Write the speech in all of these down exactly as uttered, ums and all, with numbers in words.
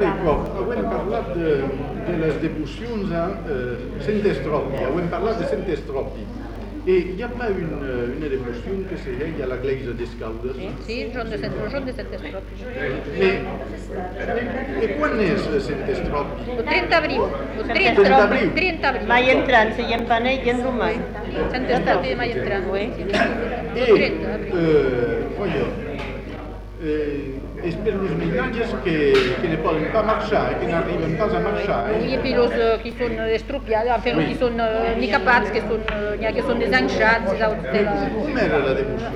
record, avem parlat de, de les devocions a eh, Sant Estropi, avem parlat de Sant Estropi. Et il n'y a pas une, une dévotion que c'est il y a l'église des Caudes. Si, il jour de Sant Estropi. Mais, et quan és Sant Estropi? El trenta d'abril. El trenta d'abril. trenta d'abril. Mai entrant, si hi ha panell i en romà. Sant Estropi de mai entrant, oui. Et, euh, voyons, eh, és per les menatges que, que ne poden pas marxar, eh, que n'arriben pas a marxar. Eh? Oui, et puis els uh, qui són estropiats, enfin, oui. Qui són uh, handicapats, que són, uh, n'hi ha que són desenxats, ces autres temes. Com era la devoció?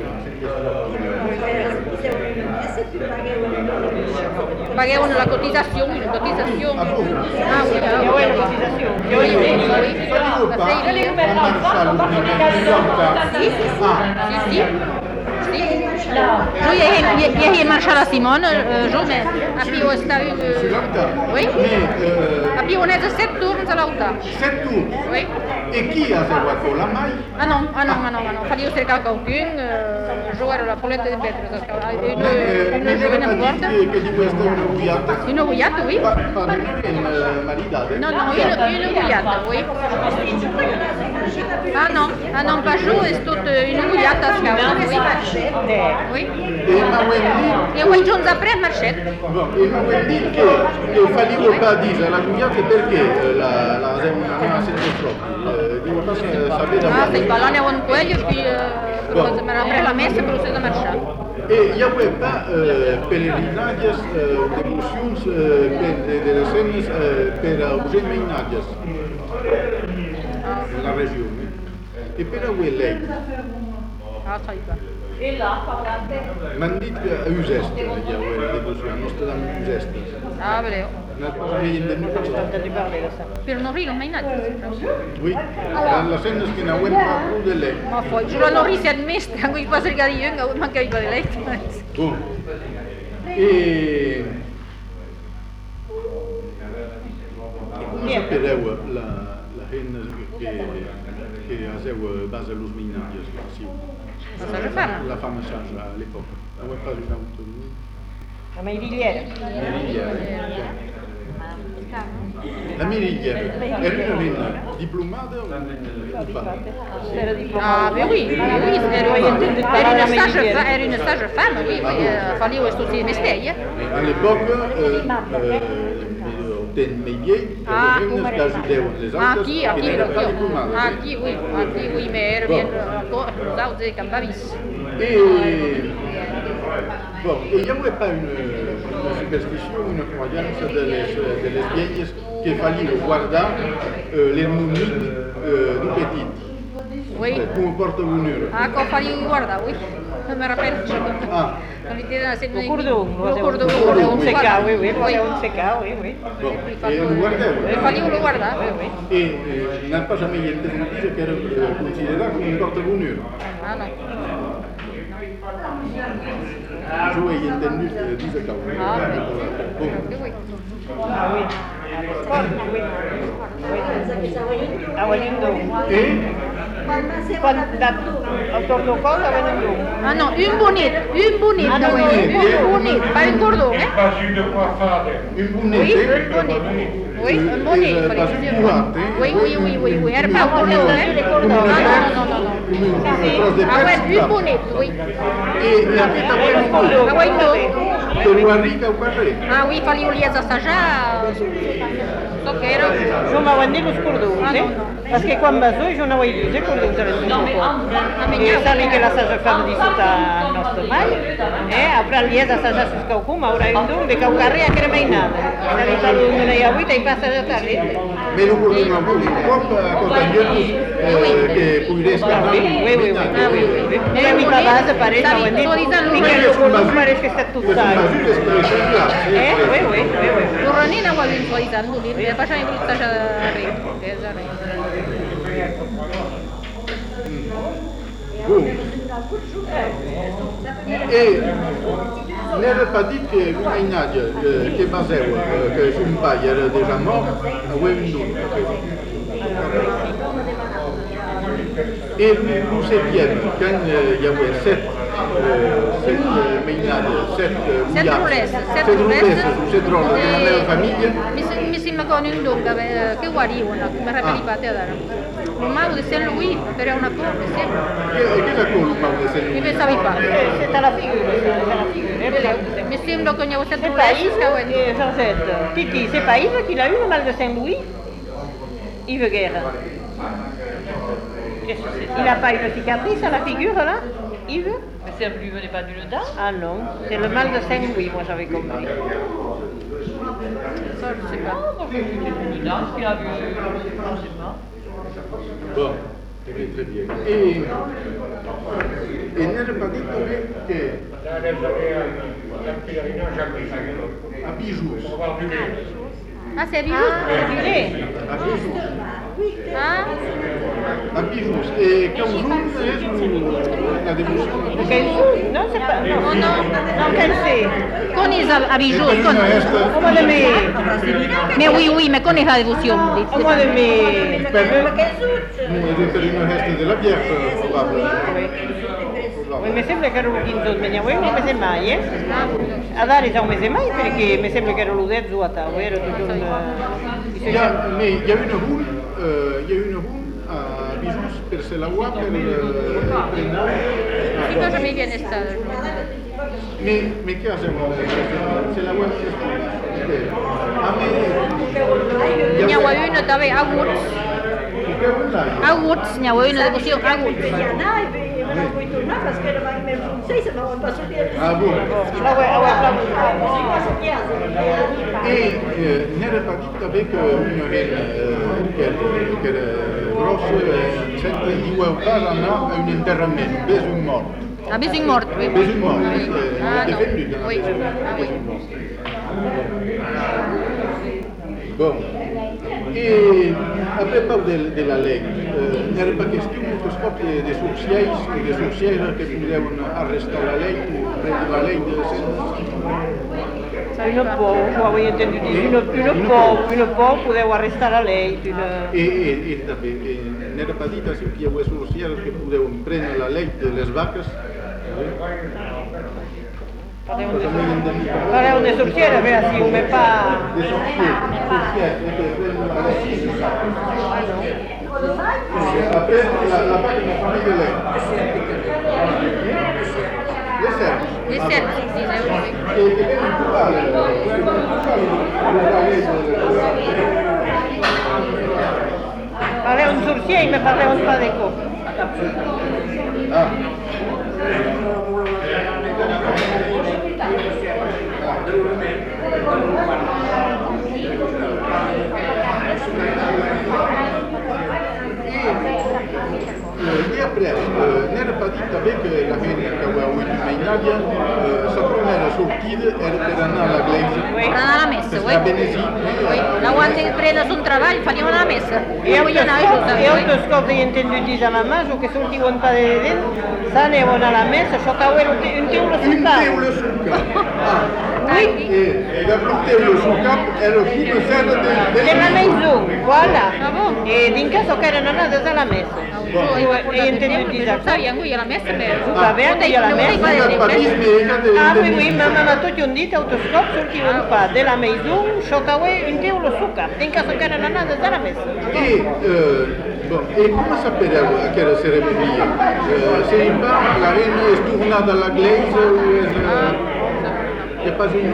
Pagueu la cotització, una cotització. Ah, bon? Ah, oui, ah, Jo era cotització. Jo hi oui, oui. Falleu pas a marxar l'obligació? Sí, sí, sí. Sí. Jo hi he, hi he marxat a Simone, uh, jo, mais après on està... Sur l'auta? Oui. Mais, euh, Après on és a set turns a l'auta. Set tours? Oui. Et qui a fait la mai? Ah non, ah non, ah non, ah non. Fallait cercar qualcun, uh, jo era la polenta de Petres, una, una jove n'importa. Che di questa è una guiata? Una guiata, oui. Ma non è una maridata? No, no, una, una guiata, oui. Ah non, ah non, pas jo, és tot una guiata a Scaus, oui. Oui. E m'avem dit... E ho junts après marxet. Bon, e m'avem dit que, que fallait pas dire la guiata perché la, la una sempre troppo. Diu pas saber de Ah, c'est pas là, on a un coell, et puis euh, après la messe, procés de marxar. E hi havia pas eh, pelerinatges, eh, devocions eh, per, de, de les cenes eh, per a els mainatges en la regió. Eh? E per a lei? Ah, sai pas. M'han dit que a Usestes hi havia devoció, a nostra dama Usestes. Ah, breu. No et posa veient de Entendu parler de ça. Per no rir, mai anat. Oui, en les cenes que n'havem parlat de lei. Ma foi, jo no ris set més, tengo que pasar cada dia, no manca de leit. Bon. E... Com sapereu la, la gent que, que haseu base a los mainatges? La Saja Fama? La fama Saja, a l'època. No ho he pas una autonomia. La Meirillera. La Meirillera. Era una nena diplomada o pas? Era diplomada. Ah, ben oui, oui, oui, era, era una Saja, era una Saja Fama, oui, fallait estudiar mestei. A l'època, ten Meillier, Ah, les reines que ajudaven les altres aquí, que aquí, n'eren pas diplomades. aquí, oui, aquí, oui, mais era bien, nosaltres de Campavis. Et bon, et il n'y avait pas une, une superstition, une croyance de les, de les vieilles qu'il fallait guardar euh, les momies euh, du petit. Oui. Come porta-bonheur. Ah, com faria guardar, oui. No me rappelle. Ah. O cordó, o cordó, o cordó, un secà, oui, oui, oui. un secà, oui, oui. Bon, et ho guardeu. Faria guardar, oui, oui. Et euh, n'ha pas jamais entendu que era eh, considerat com un porta-bonheur. Ah, no. Jo he entendu eh, dir que Ah, bon. oui. Ah, oui. A l'esport, oui. A Wallingdon. Et Quan el tornocol a Wallingdon. Ah, no, un bonnet, un bonnet, Ah, no, oui, un bonnet, pas un cordon, eh? un bonnet. Oui, un bonnet. Oui, un bonnet, il fallait que je dise. Oui, oui, oui, oui, oui, era pas un cordon, eh? Non, non, non, non, non. Ah ouais, un bonnet, oui. Et aquest a Wellington. A Wellington. Que ho arriba al carrer. Ah oui, fallait les assajar. So que era... Jo m'ho han dit els cordons, eh? Perquè quan vas dur jo no ho he vist, eh, cordons a Wellington. I saben que la Saja Fama disfruta el nostre mai, eh? Après lies assajar sus caucum, haurà un dur de cau carrer a cremeinada. Saben que l'un hi ha avui i passa de tarda. Mais nous voulons avoir une propre accompagnement que pogués Ah, oui, oui, oui, oui, oui, oui, oui. Mira, mi base pareix, ho han dit, i que els cordons pareix que està tot tard. Eh? Oui, oui, oui, oui. Torrenina ho havien suavitzat, no? I després hem vist assajar de rei, que és de rei. Bon. Et n'avez pas dit que un mainatge que baseu, que son pare era déjà mort, a Wellington. Et le septième, quand il y avait sept set mainade, set Set roules, set roules, set rolle della mia famiglia. Mi sembra con un lunga che guarivano, mi rapelipate ad ara. Un mago di Saint Louis, per una cosa, sempre. E che la colpa di Saint Louis? Mi pensavi pas. C'est à la figure, c'est à la figure. Mi sembra che ogni volta C'est pas Yves, Georgette. Titi, c'est pas Yves qui a eu le mal de Saint-Louis? Yves Guerre. Il n'a pas une cicatrice à la figure là, Yves? Mais ça ne lui venait pas d'une dent? Ah non, c'est le mal de Saint-Louis, moi j'avais compris. Ça, je sais pas. Non, moi je une dent, ce qu'il a vu, je ne sais pas. Bon, très très bien. Et, et n'avez pas dit que à Bijoux. Ah, c'est Bijoux? Ah, du lait. À Bijoux. Ah, À Bijoux. Et quand vous êtes la dévotion? Quel jour? Non, c'est pas. Non, oh non. non, quel c'est? Con ils a Bijoux, Et con... Au mois de mai. Mais oui, oui, mais con ils a dévotion. Au mois de mai. Deve per il resto della bière, Oui, mi sembra che ero l'ucchino svegliavo, non mi sembra mai, eh? A dare già un mese mai perché mi sembra che ero l'udezzo a tavola, ero tutto un... Il y a, mais il y a une roue, euh, il y a une roue à Bijoux per Selawa per il Prenal. Che cosa mi viene stato? Mais, mais che c'est Selawa? Ah, mais... N'hi ha una també, a Woods. A Woods, n'hi ha una devoció, a Woods. Ah bon? E eh, n'era partita avec una reine che era grossa, sempre di Guautara a un enterramento, bisogno morto. Ah, bisogno morto, oui. Bisogno morto, Ah, no. defenduta. Oui, ah oui. Bon. E a propos de, de la lei, eh, n'era pas question molto scop de, de sorciers, de sorcières que podevano arrestar la lei, prendere la lei del Une pauvre, moi oui, entendu dire, une, une pauvre, une pauvre poteva arrestare a lei. Une... E, e, e també, e, n'era pas dit que hi havia sorcières que podevano prendere la lei de les vaques. Parleu de sorciere, però si come fa... De sorcières, sorcières, que prendere la lei. Après, la, la vache n'a pas mis de lait. Les cerfs. Les cerfs, sì, sì, sì. E che viene in totale, Parleu un sorciere e mi parleu un spadeco. Ah. E après, euh, n'era pas dit també que la reine que aveva avuto in Italia, eh, sa prima sortita era per andare alla Gleisa. Per anar a la messa, Per oui. a Benesi. Oui. La guante presa sul treball, faníem a la messa. E Avui anava a Josep, io oui. ho scoperto di entendu dire a mamma, so che sul tipo un po' di dentro, sanevano alla messa, so che avevano un teolo sul Un capo. teule sul capo. Ah. Oui. E dopo un teule sul capo era come serra del... Della maison, voilà. Ah bon? E in caso che erano andate alla messa. E entendu dire Sai, qui alla messa è vero. Va bene, io la messa. Il papisme era del... Ah oui, oui, mamma m'a tout dit autoscope sur qui on pas de la maison, so che aveva un teolo sul capo. In caso che erano andate alla messa. E, eh, bon, e come sapere a che era ceremonia? Eh, se in pa la reina è tornata alla Gleisa o è, è pas un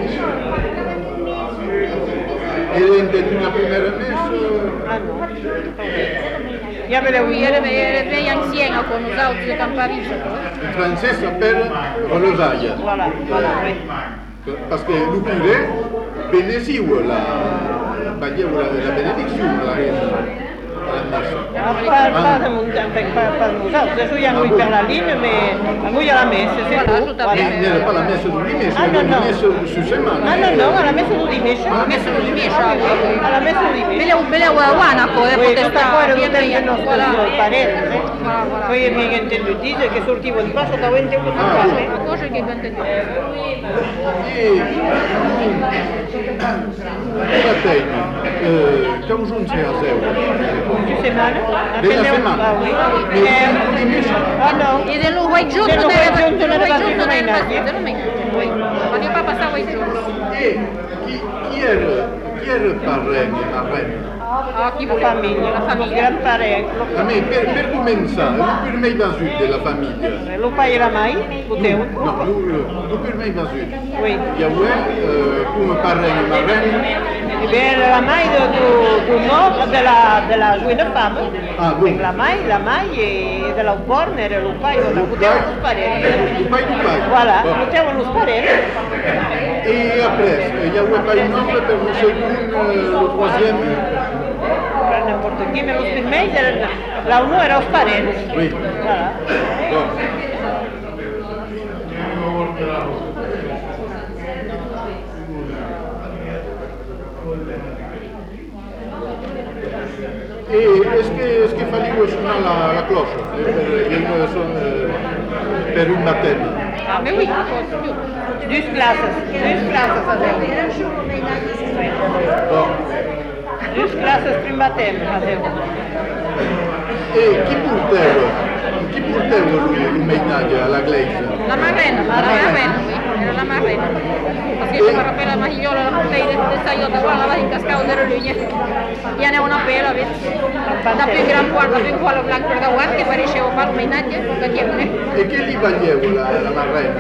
era in una prima messa? Ah no. Ja ve Lui era, era ben anciana con os autos de Campavisa. In francese per Rolosaia. Voilà, voilà, oui. Parce que le curé bénéficie la, la, la bénédiction de la reine. Ah, pas, pas de mon temps, pas, pas de mon temps. Adesso io non per la linea, ma lui alla messa, c'est Voilà, tout. tout à fait. E n'era pas la messa du dimanche, Ah, no, era no. la messa su settimana. Ah no, no, alla messa du dimanche. Ah, Messa du dimanche, ah, oui, oui. Alla messa du dimanche. Bele, bele guanaco, eh, Oui, potete questa qua era via tutta via. il nostro Voilà. parente, eh. Voilà, voilà. Poi mi hai inteso dire che sortivo di passo da venti euro sul Ah, capo, sì. eh. Ma cosa che ben te E... Era bene. eh, che giorno sei a zero? Di settimana? Della settimana? Ah, oui. Eh, Ah, no. E dello White Giorno Dello non White era Giorno non era Giorno non era domenica. domenica. Quando il Papa stava White Giorno. E chi, chi era, chi era il parrene, Marrene? Ah, chi La voleva? famiglia, La lo famiglia. gran parente. A me, per, per cominciare, il primo vasù della famiglia. Lo pai era mai? Poteu? No, il primo vasù. Oui. Che è come parrene, Marrene. E beh, la mai do, do, do nome della, della Juina Fama. Ah, bon. La mai, la mai e della Borner, lo pai, la poteu lo parente. Il pai du pai. Voilà, Bon. poteu lo parente. Et après, il n'y a pas un nombre pour le second, le troisième. N'importe qui, mais los primers, era, la uno era los parents. Oui. Voilà. Bon. Et est-ce que est-ce qu'il fallait suonar la, la cloche per, per, per, per un baptême? Ah, mais oui. Dus classes, dus classes fazemos. Bon. Dus classes primatem fazemos. E chi portava? Chi portava il menaggio alla Gleisa? La Marrena, la Marrena, oui. Era la Marrena. Parce que je me rappelle la mahillola, la bouteille de, de Sayota, voilà, la incascao de Relugne. Ja ne una pela, vedi? Da più gran guarda, più quello blanco per davanti, che poi riuscivo a fare un menaggio, da tiene. E che gli vagliava la, la Marrena?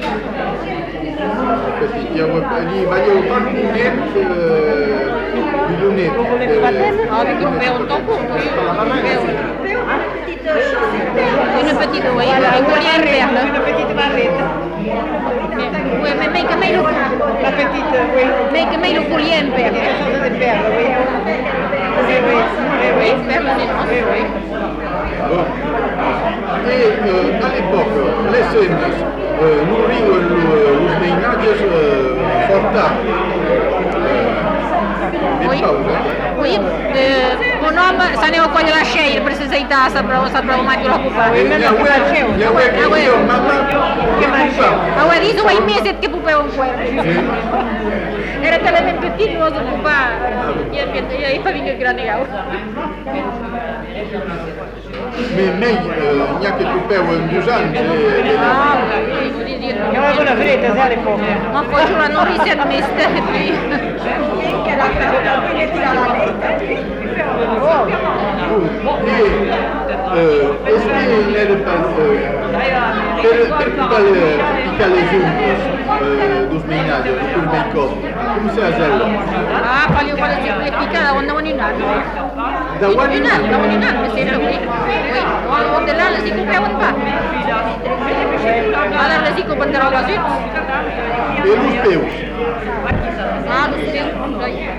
Gli vagliava fare un lunetto, un lunetto. Ah, vi coupez un temps pour oui. Une petite, oui, un collier en perles. Une petite marrette. Oui, mais mais que mais le La petite, oui. mais que mais le collier en perles. Quelque chose de perle, oui. Oui, oui, oui, Oui, oui. perles, oui, oui. Bon. Et euh, à l'époque, les scènes euh, nourrivano les ménages euh, fort tard. Euh, Oui. Oui, euh, mon homme, ça n'est pas de la chair, parce que c'est ça, ça prend ça prend mal de l'occupar. E gli abueli, gli abueli che io, mamma, che mangiava? Ah ouais, ils ont un mese che poupée un cuore. Era tellement petit, nous on pas. Il y a pas vu que grande gao. Mais meglio, neanche tu per un due anni. Ah, oui, je voulais dire. Io avevo una fretta già all'epoca. Ma poi je la nourrissais de mes steaks et puis. Oh, E eh, est-ce che n'era pas eh, per, per tutte le, tutte le juntas eh, dos menaggio, per il make-up, come si fa? Ah, poi io quando ci picca da un inano. Da Un quando inano, da un inano, c'est là, oui. Oui, on de là, les coupé on pas. Alors les coupé de la vazut. e los peus. Ah, le c'est.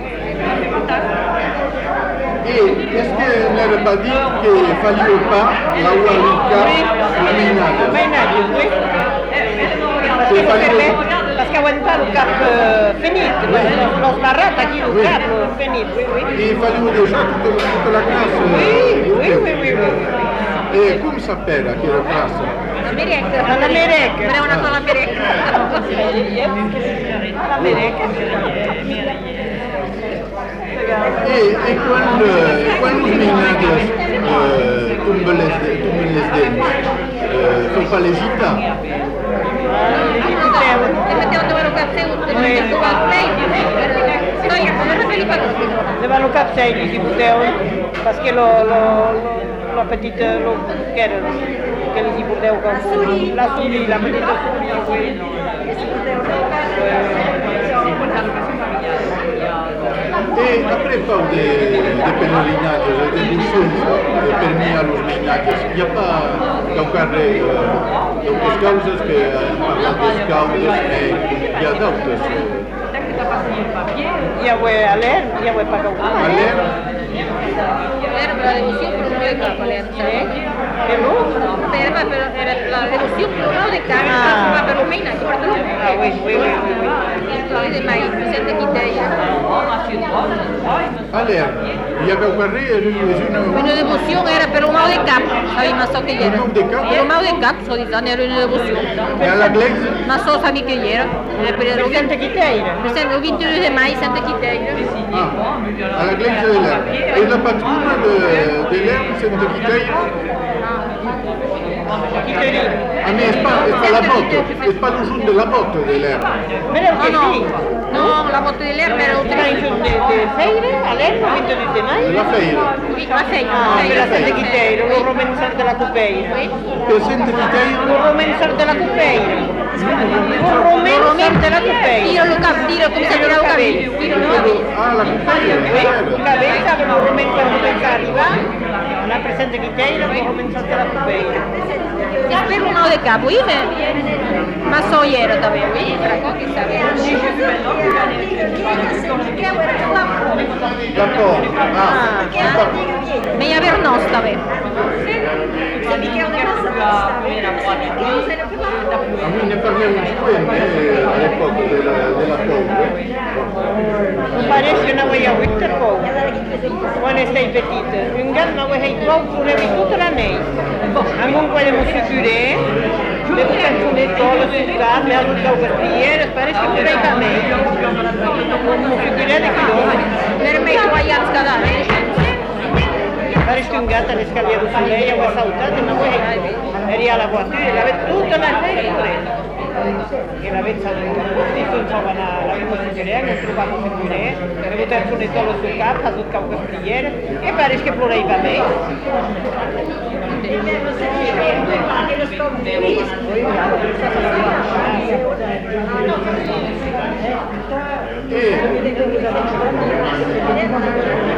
E est-ce que n'era pas dit che fallait pas la ualica la menaggio? menaggio, oui. Parce que permet, parce qu'aguantar le cap euh, finit, los, los barrat aquí le cap euh, finit, oui, oui. E fallait déjà toute, toute la classe. Oui, oui, oui, oui, oui. E come sapeva che era classe? La merecca. La merecca. Era una sola merecca. La merecca. E, e quando, quando os menaggio eh, tombe les, tombe les dents, eh, sono pas les gitans. Le mettevano dove lo cazzeo, le mettevano al play. No, io non lo fai pas. Levano capselli si potevano, perché lo, lo, lo, la petite, lo, che era, che li si poteva con la suli, la petite suli, oui. E après pas de, de pèlerinage, de bouchons eh, permis à los menages, il n'y a pas d'autres euh, causes que euh, parlant des causes, mais il y a d'autres. Ia vuoi a l'air, ia vuoi pagare un À l'air, Era per la devozione per uno del capo, lei sai? Per lui? Era per la devozione per uno del capo, ma per un mena, guarda lui. Ah oui, oui, oui, oui, oui. Ma mi sente chi te. à l'air, il y avait un carré, une... Una devozione era per un mau del capo, sabi ma so che era. Un mau del capo? Per un mau del capo, so di era una devozione. E alla Glaise? Ma so sabi che era. Era per il Sente chi te era? Per esempio il ventidue di maggio, sente chi te era. Ah, alla iglesia de Lerma. Es la patrona de, de Lerma, Santa Quiteira. Ah, mais c'est pas, c'est pas la botte, c'est pas le jour de la botte de Lerma. Però No, che no, sì. no, la botte di Lerma era Tra i giorni di feire, a Lerma, ventidue di maio. La feira. la feira. Ah, per la Santa Quiteira, lo romensar della Cupeira. Per Santa Quiteira. Lo romensar della Cupeira. Lo romensar della Cupeira. Tiro lo cap, tiro come se tirava capelli. Tiro lo capelli. Ah, la Cupeira, La cabeza che lo romensar della arriva, la presente Quiteira, lo romensar della Cupeira. Per un de capo, io me, ma so ieri davvero, io tra pochi D'accord. Ah, mi aver nostra vero. a mí ne parliamo di quello eh, all'epoca della, della paura. Me parece que no voy a Víctor Pou. Cuando estáis petite. Un gars no voy a ir Pou pour les toute l'année. A mon quoi les musicurés, les bouteilles pour les toiles, les sucres, les allusions gaspillères, parece que por ahí también. Un musicuré de kilómetros. Per me che voglio scadare. Parece que un gato en escalera de soleil, agua sautada, no voy a ir. Sería la voiture, la vez toute l'année por eso. E la vezza di insomma la musicuré, non trovavo musicuré, le bouteilles pour les toiles, les sucres, les allusions gaspillères, et parece que por ahí también. E